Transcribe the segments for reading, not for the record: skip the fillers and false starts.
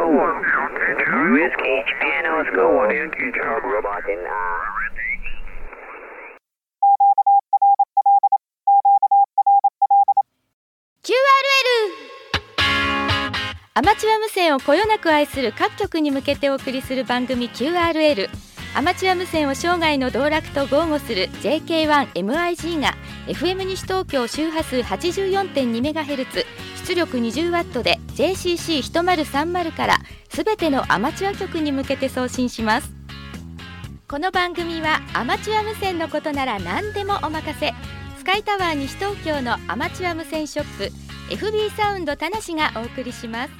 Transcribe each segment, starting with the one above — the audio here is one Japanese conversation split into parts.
School. Whiskey, Piano School. Robot in QRL アマチュア無線をこよなく愛する各局に向けてお送りする番組 QRL。 アマチュア無線を生涯の道楽と豪語する JK1MIG が FM 西東京周波数 84.2MHz 出力 20W で JCC1030 からすべてのアマチュア局に向けて送信します。この番組はアマチュア無線のことなら何でもお任せ、スカイタワー西東京のアマチュア無線ショップ FB サウンド田無がお送りします。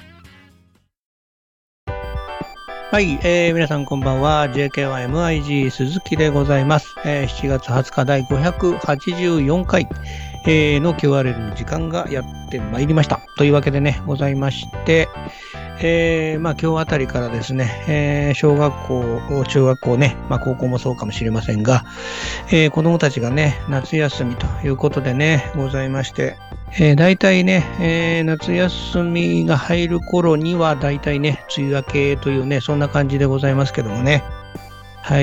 はい、皆さんこんばんは。 JK1MIG 鈴木でございます。7月20日第584回、の QRL の時間がやってまいりましたというわけでねございまして、今日あたりからですね、小学校中学校ね、高校もそうかもしれませんが、子どもたちがね夏休みということでねございまして、大体ね、夏休みが入る頃には大体ね梅雨明けというねそんな感じでございますけどもね、はい、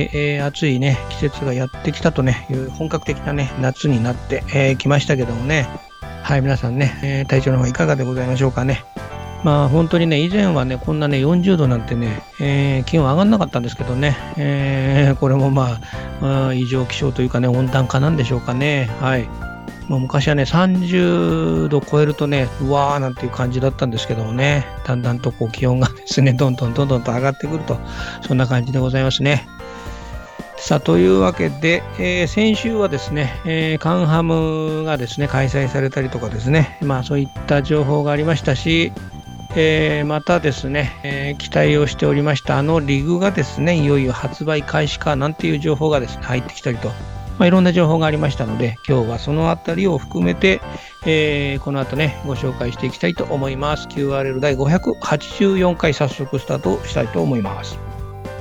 暑いね季節がやってきたとねいう本格的なね夏になってきましたけどもね、はい、皆さんね、体調の方いかがでございましょうかね。本当にね以前はねこんなね40度なんてね、気温上がんなかったんですけどね、これも異常気象というかね温暖化なんでしょうかね。はい、昔はね30度超えるとねうわーなんていう感じだったんですけどもね、だんだんとこう気温がですねどんどんと上がってくると、そんな感じでございますね。さあというわけで、先週はですね、カンハムがですね開催されたりとかですね、そういった情報がありましたし、またですね、期待をしておりましたリグがですねいよいよ発売開始かなんていう情報がですね入ってきたりと、いろんな情報がありましたので、今日はそのあたりを含めて、この後ねご紹介していきたいと思います。 QRL 第584回早速スタートしたいと思います。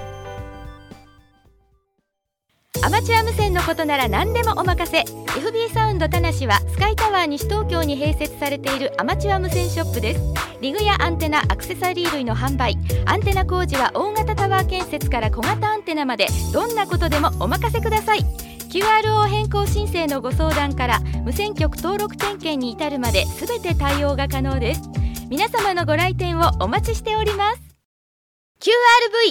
アマチュア無線のことなら何でもお任せ。 FB サウンド田無はスカイタワー西東京に併設されているアマチュア無線ショップです。リグやアンテナ、アクセサリー類の販売、アンテナ工事は大型タワー建設から小型アンテナまでどんなことでもお任せください。 QRO 変更申請のご相談から無線局登録点検に至るまで全て対応が可能です。皆様のご来店をお待ちしております。 QRV。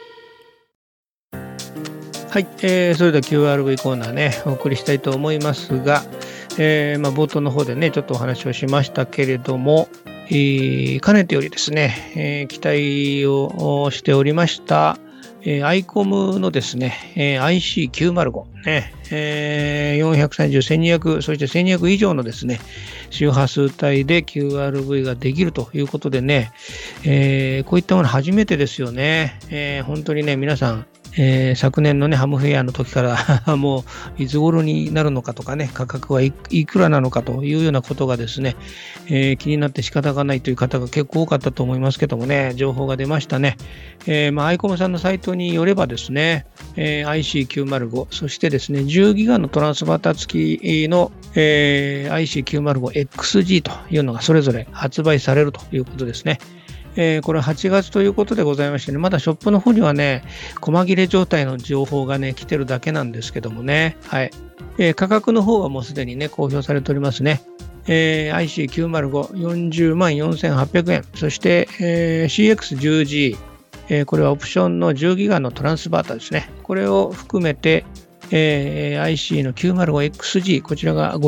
はい、それでは QRV コーナーねお送りしたいと思いますが、冒頭の方でねちょっとお話をしましたけれども、かねてよりですね、期待をしておりましたアイコムのですね、IC905 ね、430、1200、そして1200以上のですね、周波数帯で QRV ができるということでね、こういったもの初めてですよね。本当にね、皆さん、昨年のねハムフェアの時からもういつ頃になるのかとかね、価格はいくらなのかというようなことがですね、気になって仕方がないという方が結構多かったと思いますけどもね、情報が出ましたね。アイコムさんのサイトによればですね、IC905 そしてですね10ギガのトランスバーター付きの、IC905XG というのがそれぞれ発売されるということですね。これ8月ということでございましてね、まだショップの方にはね細切れ状態の情報がね来てるだけなんですけどもね、はい、価格の方はもうすでにね公表されておりますね。IC905 404,800 円、そして、CX10G、これはオプションの10ギガのトランスバーターですね。これを含めて、IC の 905XG、 こちらが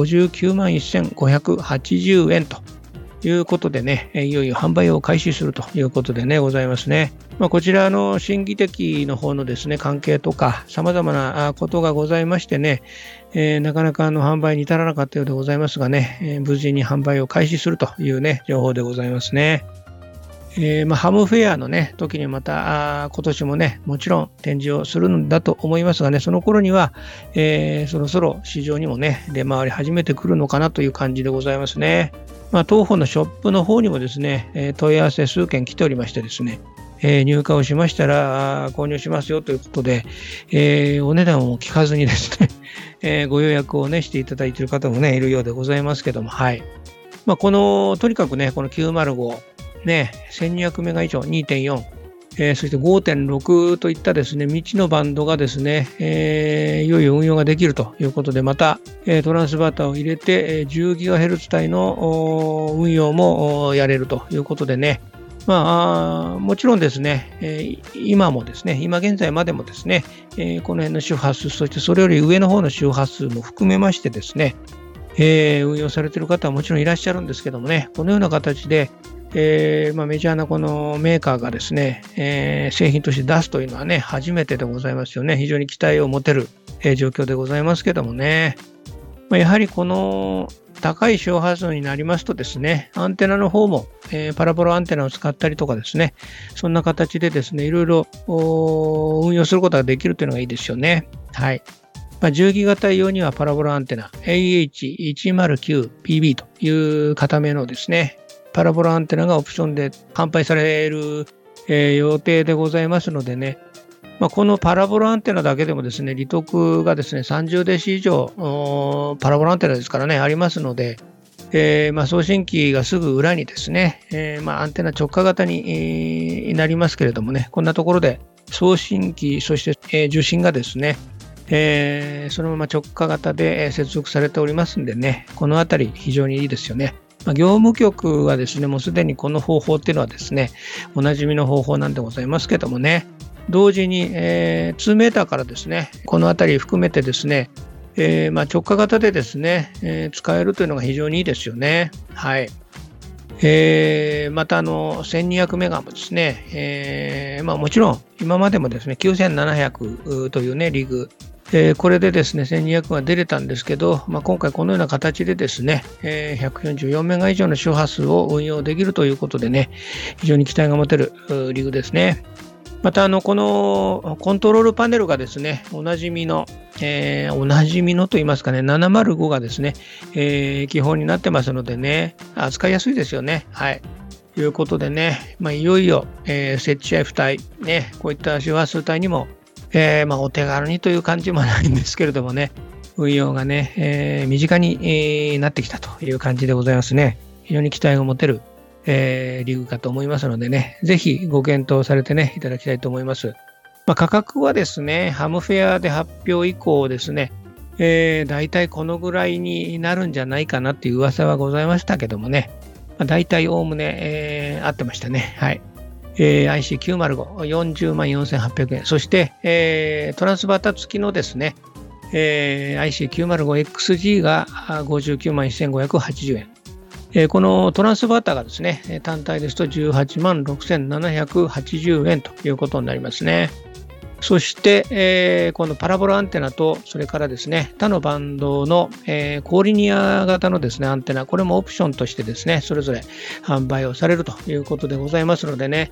591,580 円ということでね、いよいよ販売を開始するということでねございますね。こちらの審議的の方のですね関係とか様々なことがございましてね、なかなか販売に至らなかったようでございますがね、無事に販売を開始するというね情報でございますね。ハムフェアのね時にまた今年もねもちろん展示をするんだと思いますがね、その頃には、そろそろ市場にもね出回り始めてくるのかなという感じでございますね。当方のショップの方にもですね、問い合わせ数件来ておりましてですね、入荷をしましたら購入しますよということで、お値段を聞かずにですね、ご予約をねしていただいている方もねいるようでございますけども、はい。とにかくねこの905 ね、1200メガ以上 2.4、そして 5.6 といったですね、未知のバンドがですね、いよいよ運用ができるということで、また、トランスバーターを入れて、10GHz 帯の運用もやれるということでね、もちろんですね、今もですね、今現在までもですね、この辺の周波数、そしてそれより上の方の周波数も含めましてですね、運用されている方はもちろんいらっしゃるんですけどもね、このような形で、メジャーなこのメーカーがですね、製品として出すというのはね、初めてでございますよね。非常に期待を持てる、状況でございますけどもね。やはりこの高い周波数になりますとですね、アンテナの方も、パラボラアンテナを使ったりとかですね、そんな形でですね、いろいろ運用することができるというのがいいですよね。はい。10ギガ帯用にはパラボラアンテナ AH109PB という型名のですね、パラボラアンテナがオプションで販売される、予定でございますのでね、このパラボラアンテナだけでもですね、利得がですね、30デシ以上、パラボラアンテナですからね、ありますので、送信機がすぐ裏にですね、アンテナ直下型に、なりますけれどもね、こんなところで送信機、そして、受信がですね、そのまま直下型で接続されておりますんでね、このあたり非常にいいですよね。業務局はですね、もうすでにこの方法っていうのはですね、おなじみの方法なんでございますけどもね、同時に、2メーターからですね、このあたり含めてですね、直下型でですね、使えるというのが非常にいいですよね。はい。また1200メガもですね、もちろん今までもですね、9700というね、リグ、これでですね、1200が出れたんですけど、今回このような形でですね、144メガ以上の周波数を運用できるということでね、非常に期待が持てるリグですね。またこのコントロールパネルがですね、おなじみのと言いますかね、705がですね、基本になってますのでね、扱いやすいですよね。はい。ということでね、いよいよ、ZHF 帯、ね、こういった周波数帯にも、お手軽にという感じもないんですけれどもね、運用がね、身近に、なってきたという感じでございますね。非常に期待が持てる、リグかと思いますのでね、ぜひご検討されてね、いただきたいと思います。価格はですね、ハムフェアで発表以降ですね、だいたいこのぐらいになるんじゃないかなっていう噂はございましたけどもね、だいたいおおむね、合ってましたね。はい。IC905、40万4800円。そして、トランスバータ付きのですね、IC905XG が59万1580円。このトランスバータがですね、単体ですと18万6780円ということになりますね。そして、このパラボラアンテナと、それからですね、他のバンドの、高リニア型のですね、アンテナ、これもオプションとしてですね、それぞれ販売をされるということでございますのでね、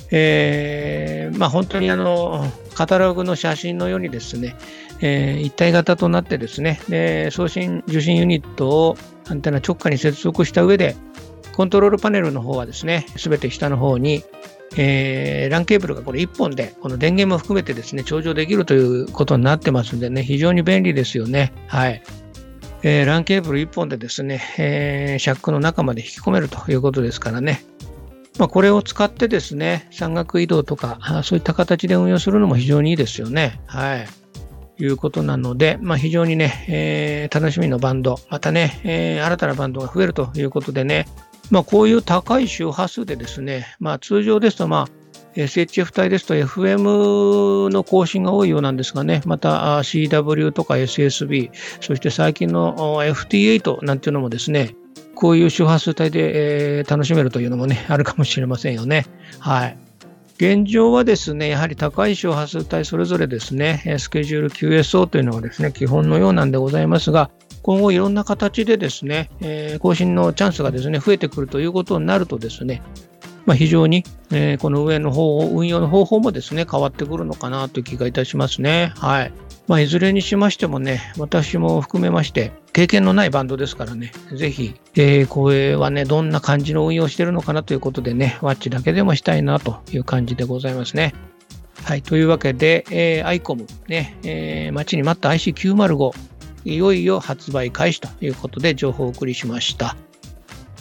本当にカタログの写真のようにですね、一体型となってですね、送信受信ユニットをアンテナ直下に接続した上で、コントロールパネルの方はですね、すべて下の方に、LAN ケーブルがこれ1本で、この電源も含めてですね、頂上できるということになってますんでね、非常に便利ですよね。はい。LAN ケーブル1本でですね、シャックの中まで引き込めるということですからね。これを使ってですね、山岳移動とか、そういった形で運用するのも非常にいいですよね。はい。いうことなので、非常にね、楽しみのバンド、またね、新たなバンドが増えるということでね、こういう高い周波数でですね、通常ですとSHF 帯ですと FM の更新が多いようなんですがね、また CW とか SSB、そして最近の FT8 なんていうのもですね、こういう周波数帯で、楽しめるというのもね、あるかもしれませんよね。はい。現状はですね、やはり高い周波数帯それぞれですね、スケジュール QSO というのがですね、基本のようなんでございますが、今後いろんな形でですね、更新のチャンスがですね、増えてくるということになるとですね、非常に、この上の運用の方法もですね、変わってくるのかなという気がいたしますね。はい。いずれにしましてもね、私も含めまして、経験のないバンドですからね、ぜひ、これはね、どんな感じの運用しているのかなということでね、ワッチだけでもしたいなという感じでございますね。はい。というわけで、ICOM、ね、待ちに待った IC905、いよいよ発売開始ということで情報をお送りしました。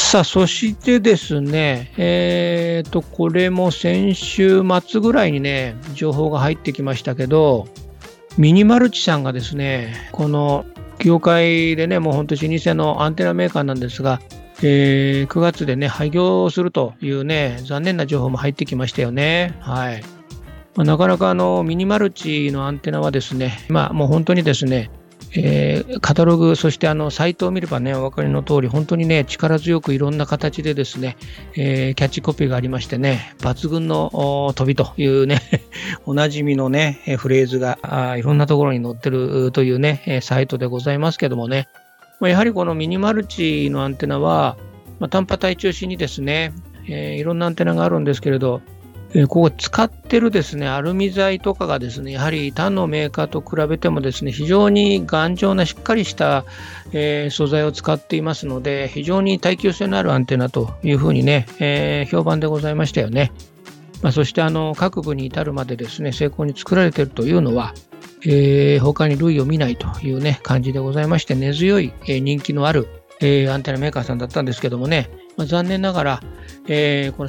さあ、そしてですね、これも先週末ぐらいにね、情報が入ってきましたけど、ミニマルチさんがですね、この業界でね、もう本当老舗のアンテナメーカーなんですが、9月でね、廃業するというね、残念な情報も入ってきましたよね。はい。なかなかミニマルチのアンテナはですね、もう本当にですね、カタログ、そしてサイトを見ればね、お分かりの通り、本当にね、力強くいろんな形でですね、キャッチコピーがありましてね、抜群の飛びというね、おなじみのね、フレーズがいろんなところに載ってるというね、サイトでございますけどもね、やはりこのミニマルチのアンテナは、単波帯中心にですね、いろんなアンテナがあるんですけれど、ここ使ってるですね、アルミ材とかがですね、やはり他のメーカーと比べてもですね、非常に頑丈なしっかりした、素材を使っていますので、非常に耐久性のあるアンテナというふうにね、評判でございましたよね。そして各部に至るまでですね、精巧に作られているというのは、他に類を見ないというね、感じでございまして、根強い、人気のある、アンテナメーカーさんだったんですけどもね、残念ながら、この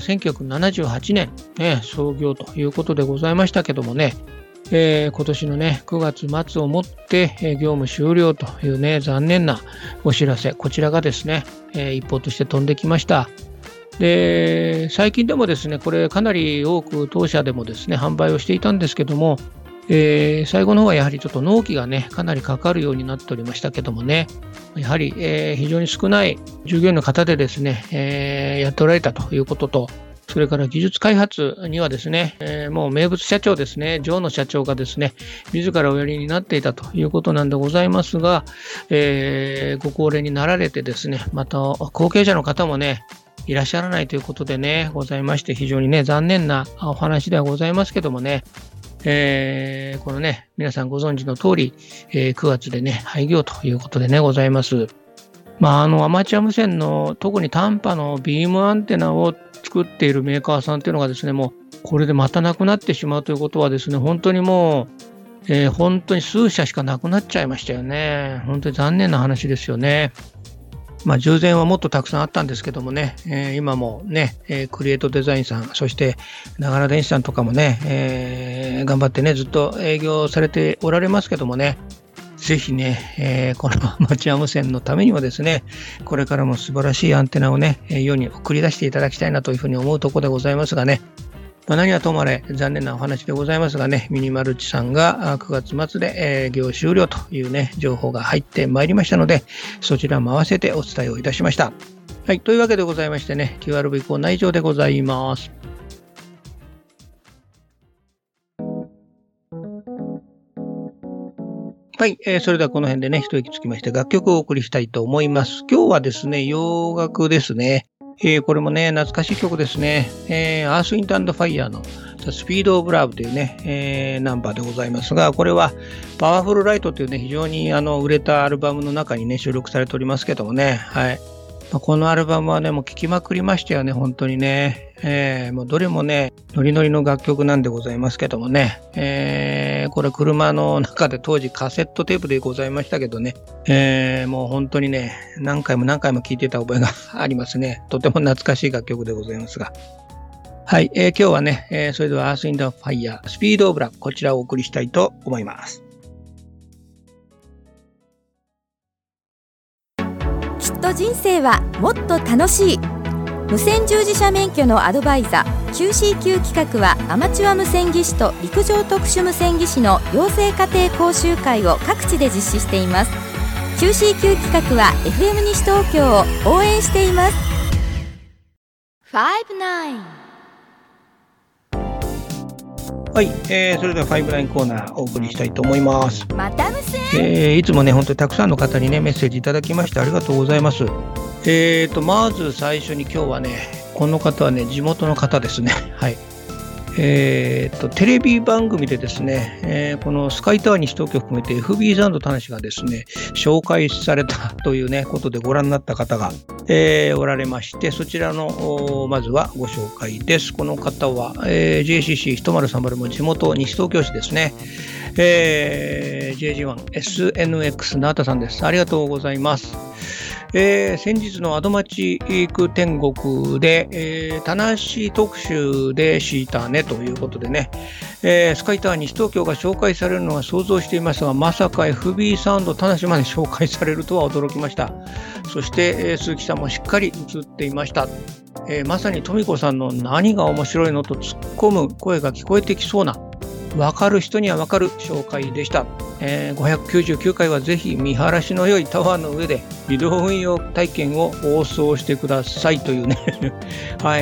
1978年、創業ということでございましたけどもね、今年のね、9月末をもって、業務終了というね、残念なお知らせ、こちらがですね、一報として飛んできました。で、最近でもですね、これかなり多く当社でもですね、販売をしていたんですけども、最後の方はやはりちょっと納期がね、かなりかかるようになっておりましたけどもね、やはり、非常に少ない従業員の方でですね、やっておられたということと、それから技術開発にはですね、もう名物社長ですね、常の社長がですね、自らおやりになっていたということなんでございますが、ご高齢になられてですね、また後継者の方もね、いらっしゃらないということでね、ございまして、非常にね、残念なお話ではございますけどもね、このね、皆さんご存知の通り、9月でね、廃業ということでね、ございます。アマチュア無線の特に単波のビームアンテナを作っているメーカーさんというのがですね、もうこれでまたなくなってしまうということはですね、本当にもう、本当に数社しかなくなっちゃいましたよね。本当に残念な話ですよね。従前はもっとたくさんあったんですけどもね、今もね、クリエイトデザインさん、そして長良電子さんとかもね、頑張ってね、ずっと営業されておられますけどもね、ぜひね、このアマチュア無線のためにはですね、これからも素晴らしいアンテナをね、世に送り出していただきたいなというふうに思うところでございますがね、何はともあれ残念なお話でございますがね、ミニマルチさんが9月末で営業終了というね、情報が入ってまいりましたので、そちらも合わせてお伝えをいたしました。はい、というわけでございましてね、QRV コーナー以上でございます。はい、それではこの辺でね、一息つきまして楽曲をお送りしたいと思います。今日はですね、洋楽ですね。これもね、懐かしい曲ですね。アース・ウィンド・アンド・ファイヤーの The Speed of Love というね、ナンバーでございますが、これはパワフルライトというね、非常に売れたアルバムの中にね、収録されておりますけどもね、はい。このアルバムはね、もう聴きまくりましたよね、本当にね。もうどれもね、ノリノリの楽曲なんでございますけどもね。これ車の中で当時カセットテープでございましたけどね。もう本当にね、何回も聴いてた覚えがありますね。とても懐かしい楽曲でございますが。はい、今日はね、それでは Earth in the Fire Speed of Love こちらをお送りしたいと思います。 きっと人生はもっと楽しい。無線従事者免許のアドバイザー QCQ 企画はアマチュア無線技師と陸上特殊無線技師の養成家庭講習会を各地で実施しています。 QCQ 企画は FM 西東京を応援しています。59 はい、それでは59コーナーお送りしたいと思います。 また無線、 いつもね、本当にたくさんの方にね、メッセージいただきましてありがとうございます。まず最初に今日はね、この方はね、地元の方ですね。はい。テレビ番組でですね、このスカイタワー西東京含めて FB サンド田無がですね、紹介されたというね、ことでご覧になった方が、おられまして、そちらの、まずはご紹介です。この方は、JCC1030 も地元西東京市ですね。JG1SNX ナータさんです。ありがとうございます。 先日のアドマチック天国で、田無特集でしたねということでね、スカイター西東京が紹介されるのは想像していますが、まさか FB サウンド田無まで紹介されるとは驚きました。そして、鈴木さんもしっかり映っていました。まさに富子さんの何が面白いのと突っ込む声が聞こえてきそうな、分かる人には分かる紹介でした。599回はぜひ見晴らしの良いタワーの上でビデオ運用体験を放送してくださいというねはい、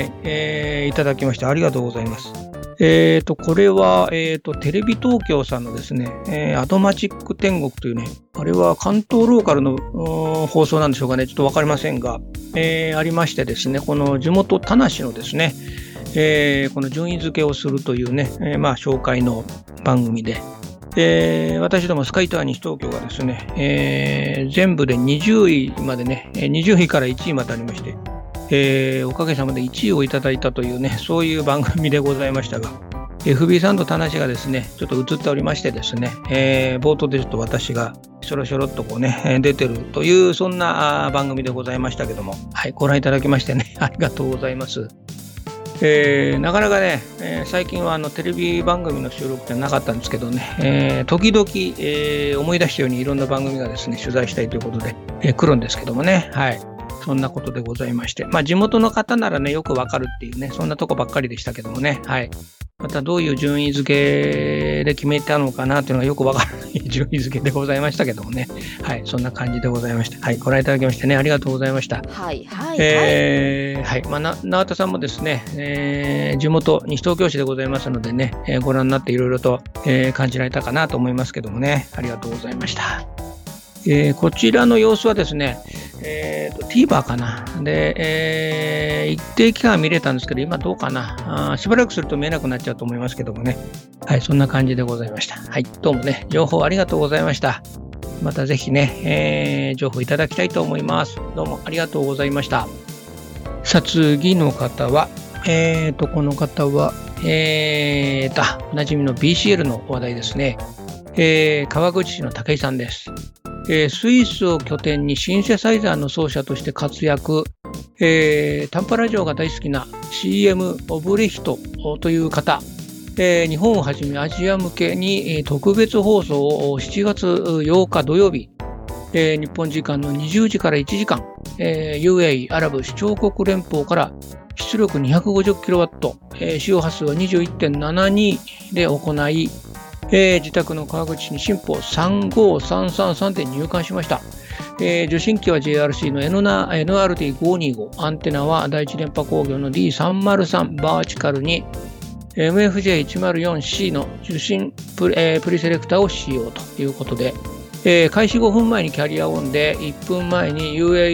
いただきましてありがとうございます。これは、テレビ東京さんのですね、アドマチック天国というね、あれは関東ローカルの放送なんでしょうかね、ちょっとわかりませんが、ありましてですね、この地元田無のですね、この順位付けをするというね、紹介の番組で、私どもスカイター西東京がですね、全部で20位までね、20位から1位までありまして、おかげさまで1位をいただいたというね、そういう番組でございましたが、FB サンド田無がですね、ちょっと映っておりましてですね、冒頭でちょっと私がしょろしょろっとこうね、出てるという、そんな番組でございましたけども、はい、ご覧いただきましてね、ありがとうございます。なかなかね、最近はテレビ番組の収録ってなかったんですけどね、時々、思い出したようにいろんな番組がですね、取材したいということで、来るんですけどもね、はい。そんなことでございまして。地元の方ならね、よくわかるっていうね、そんなとこばっかりでしたけどもね、はい。またどういう順位付けで決めたのかなっていうのがよくわからない順位付けでございましたけどもね。はい。そんな感じでございました。はい。ご覧いただきましてね、ありがとうございました。 はい。 はい。永田さんもですね、地元西東京市でございますのでね、ご覧になっていろいろと、感じられたかなと思いますけどもね、ありがとうございました。こちらの様子はですね、TVer かなで、一定期間見れたんですけど、今どうかなしばらくすると見えなくなっちゃうと思いますけどもね。はい、そんな感じでございました。はい、どうもね、情報ありがとうございました。またぜひね、情報いただきたいと思います。どうもありがとうございました。さあ、次の方は、この方は、おなじみの BCL の話題ですね。川口市の武井さんです。スイスを拠点にシンセサイザーの奏者として活躍、短波ラジオが大好きな CM オブリヒトという方、日本をはじめアジア向けに特別放送を7月8日土曜日、日本時間の20時から1時間、UAE アラブ首長国連邦から出力 250kW、使用波数は 21.72 で行い、自宅の川口市に新法35333で入館しました。受信機は JRC の NRT525、アンテナは第一電波工業の D303 バーチカルに MFJ104C の受信プリセレクターを使用ということで、開始5分前にキャリアオンで1分前に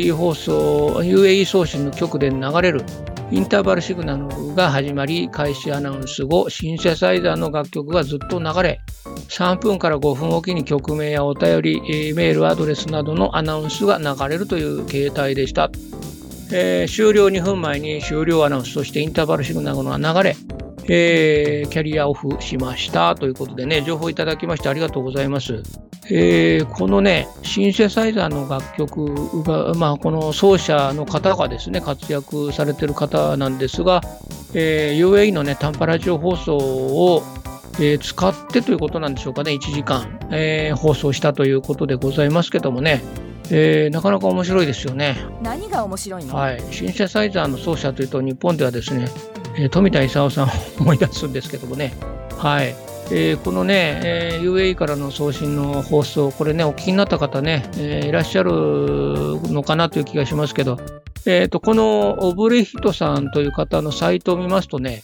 UAE 送信の局で流れるインターバルシグナルが始まり、開始アナウンス後、シンセサイザーの楽曲がずっと流れ、3分から5分おきに曲名やお便り、メールアドレスなどのアナウンスが流れるという形態でした。終了2分前に終了アナウンス、そしてインターバルシグナルが流れ、キャリアオフしましたということでね、情報いただきましてありがとうございます。このね、シンセサイザーの楽曲が、この奏者の方がですね、活躍されている方なんですが、UAE のね、短波ラジオ放送を、使ってということなんでしょうかね、1時間、放送したということでございますけどもね、なかなか面白いですよね。 何が面白いの？ はい、シンセサイザーの奏者というと、日本ではですね、富田勲さんを思い出すんですけどもね、はい。このね、UAE からの送信の放送、これね、お聞きになった方ね、いらっしゃるのかなという気がしますけど、このオブレヒトさんという方のサイトを見ますとね、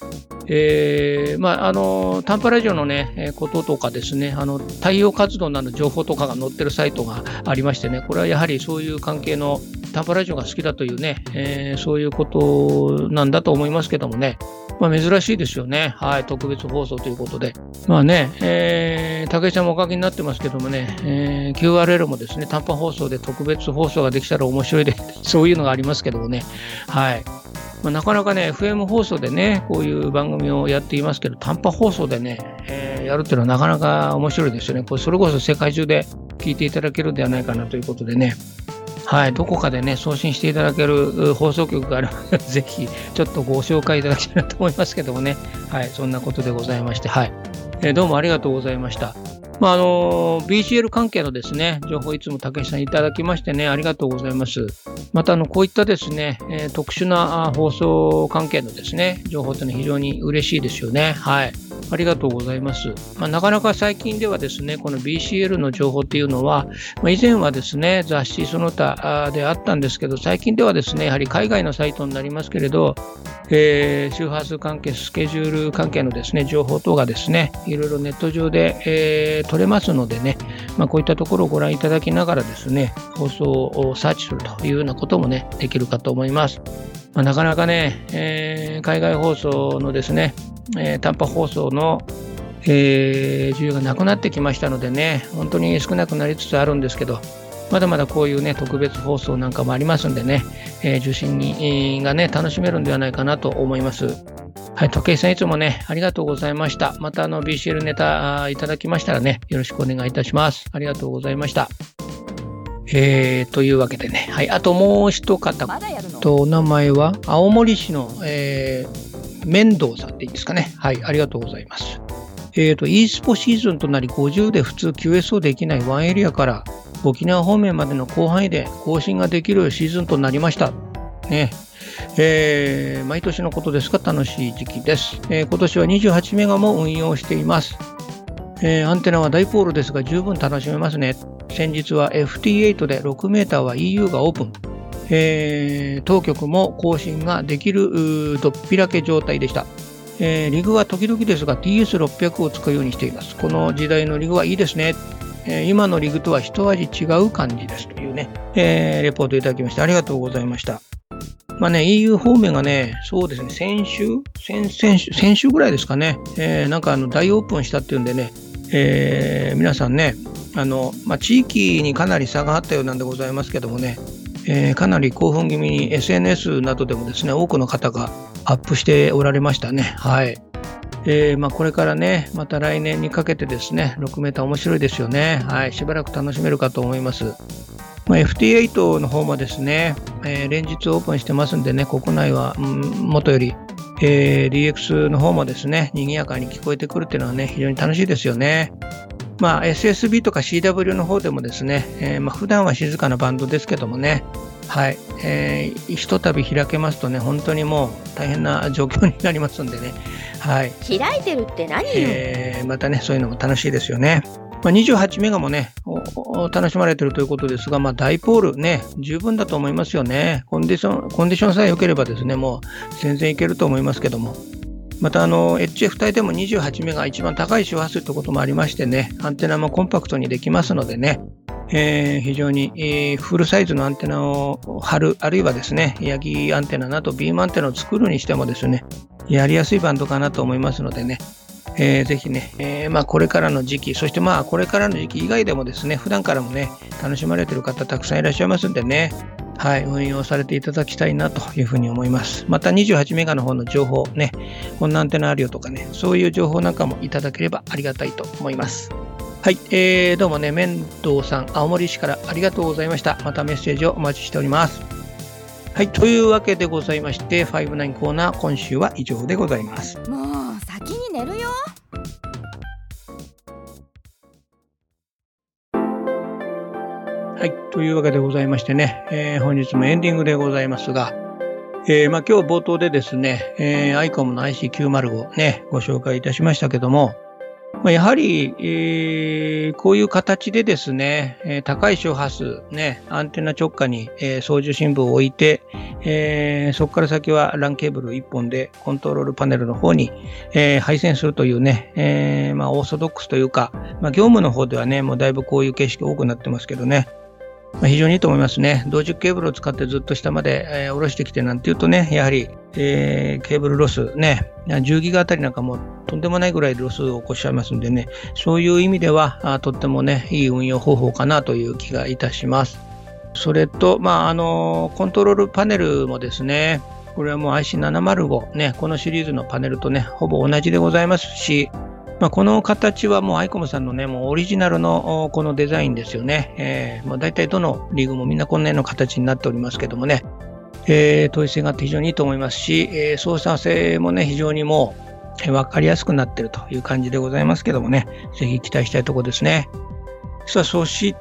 短波ラジオのね、こととかですね、太陽活動などの情報とかが載ってるサイトがありましてね、これはやはりそういう関係の短波ラジオが好きだというね、そういうことなんだと思いますけどもね、珍しいですよね。はい、特別放送ということで。武井さんもお書きになってますけどもね、QRL もですね、短波放送で特別放送ができたら面白いで、そういうのがありますけどもね、はい。なかなかね、FM 放送でね、こういう番組をやっていますけど、短波放送でね、やるっていうのはなかなか面白いですよね。それこそ世界中で聞いていただけるんではないかなということでね。 はい、どこかでね、送信していただける放送局があれば、ぜひ、ちょっとご紹介いただきたいなと思いますけどもね。はい、そんなことでございまして、はい。どうもありがとうございました。BCL 関係のですね、情報いつも竹下さんいただきましてね、ありがとうございます。またこういったですね、特殊な放送関係のですね、情報というのは非常に嬉しいですよね。はい。ありがとうございます。なかなか最近ではですね、この BCL の情報っていうのは、以前はですね、雑誌その他であったんですけど、最近ではですね、やはり海外のサイトになりますけれど、周波数関係、スケジュール関係のですね、情報等がですね、いろいろネット上で、取れますのでね、こういったところをご覧いただきながらですね、放送をサーチするというようなこともね、できるかと思います。なかなかね、海外放送のですね、短波放送の、需要がなくなってきましたのでね、本当に少なくなりつつあるんですけど、まだまだこういうね、特別放送なんかもありますんでね、受信がね、楽しめるんではないかなと思います。はい、時計さんいつもね、ありがとうございました。またBCL ネタいただきましたらね、よろしくお願いいたします。ありがとうございました。というわけでね、はい、あともう一方と、お名前は青森市の、面堂さんでいいですかね。はい、ありがとうございます。e スポシーズンとなり50で普通 QSO できないワンエリアから沖縄方面までの広範囲で更新ができるシーズンとなりました。ね。毎年のことですが楽しい時期です。今年は28メガも運用しています。アンテナはダイポールですが十分楽しめますね。先日は FT8 で6メーターは EU がオープン。当局も更新ができるどっぴらけ状態でした。リグは時々ですが TS600 を使うようにしています。この時代のリグはいいですね。今のリグとは一味違う感じですというね、レポートいただきましてありがとうございました。EU 方面がね、そうですね、先週ぐらいですかね、なんか大オープンしたっていうんでね、皆さんね、地域にかなり差があったようなんでございますけどもね、かなり興奮気味に SNS などでもですね、多くの方がアップしておられましたね。はい。これからね、また来年にかけてですね、6メーター面白いですよね。はい。しばらく楽しめるかと思います。FT8 の方もですね、連日オープンしてますんでね、国内は、もとより、DX の方もですね、賑やかに聞こえてくるっていうのはね、非常に楽しいですよね。SSB とか CW の方でもですね、普段は静かなバンドですけどもね、はい、ひとたび開けますとね、本当にもう大変な状況になりますんでね、はい。 開いてるって何よ、 またね、そういうのも楽しいですよね。28メガもね、楽しまれているということですが、ダイポールね、十分だと思いますよね。コンディションさえ良ければですね、もう全然いけると思いますけども。またHF 帯でも28メガ一番高い周波数ということもありましてね、アンテナもコンパクトにできますのでね、非常に、フルサイズのアンテナを貼る、あるいはですね、ヤギアンテナなどビームアンテナを作るにしてもですね、やりやすいバンドかなと思いますのでね、ぜひね、これからの時期、そしてこれからの時期以外でもですね、普段からもね、楽しまれている方たくさんいらっしゃいますんでね、はい、運用されていただきたいなというふうに思います。また28メガの方の情報ね、こんなアンテナあるよとかね、そういう情報なんかもいただければありがたいと思います。はい、どうもね、面堂さん、青森市からありがとうございました。またメッセージをお待ちしております。はい、というわけでございまして、59コーナー、今週は以上でございます。 もう先に寝るよ。 はい、というわけでございましてね、本日もエンディングでございますが、今日冒頭でですね、アイコムの IC905 ね、ご紹介いたしましたけども、やはり、こういう形でですね、高い周波数、ね、アンテナ直下に、送受信部を置いて、そこから先は LAN ケーブル1本でコントロールパネルの方に、配線するというね、オーソドックスというか、業務の方ではね、もうだいぶこういう形式多くなってますけどね、非常にいいと思いますね。同軸ケーブルを使ってずっと下まで、下ろしてきてなんていうとね、やはり、ケーブルロスね、10ギガあたりなんかもとんでもないぐらいロスを起こしちゃいますんでね、そういう意味ではとってもね、いい運用方法かなという気がいたします。それと、コントロールパネルもですね、これはもう IC705 ね、このシリーズのパネルとね、ほぼ同じでございますし、 この形はもうアイコムさんのね、もうオリジナルのこのデザインですよね。もう大体どのリーグもみんなこんなような形になっておりますけどもね、統一性があって非常にいいと思いますし、操作性もね、非常にもう分かりやすくなっているという感じでございますけどもね、ぜひ期待したいところですね。さあ、そして、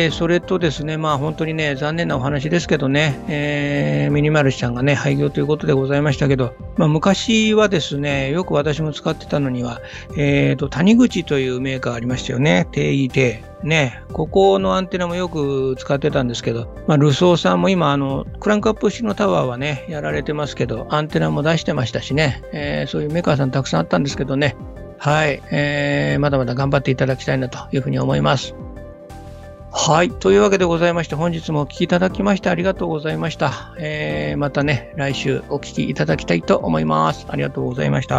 それとですね、本当にね、残念なお話ですけどね、ミニマルシさんがね、廃業ということでございましたけど、昔はですね、よく私も使ってたのには、谷口というメーカーありましたよね、TIT。ね、ここのアンテナもよく使ってたんですけど、ルソーさんも今、クランクアップ式のタワーはね、やられてますけど、アンテナも出してましたしね、そういうメーカーさんたくさんあったんですけどね、はい、まだまだ頑張っていただきたいなというふうに思います。はい。というわけでございまして、本日もお聞きいただきましてありがとうございました。またね、来週お聞きいただきたいと思います。ありがとうございました。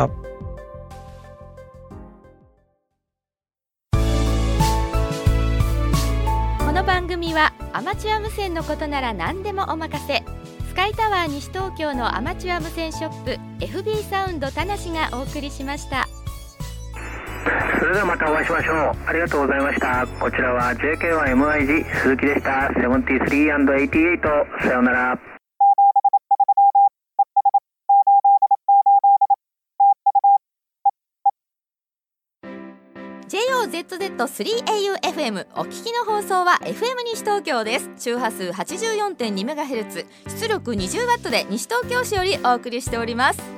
この番組はアマチュア無線のことなら何でもお任せ。スカイタワー西東京のアマチュア無線ショップ FB サウンド田無がお送りしました。 それではまたお会いしましょう。ありがとうございました。こちらは JK1MIG 鈴木でした。73&88。さようなら。 JOZZ3AUFM お聞きの放送は FM 西東京です。周波数 84.2MHz 出力 20W で西東京市よりお送りしております。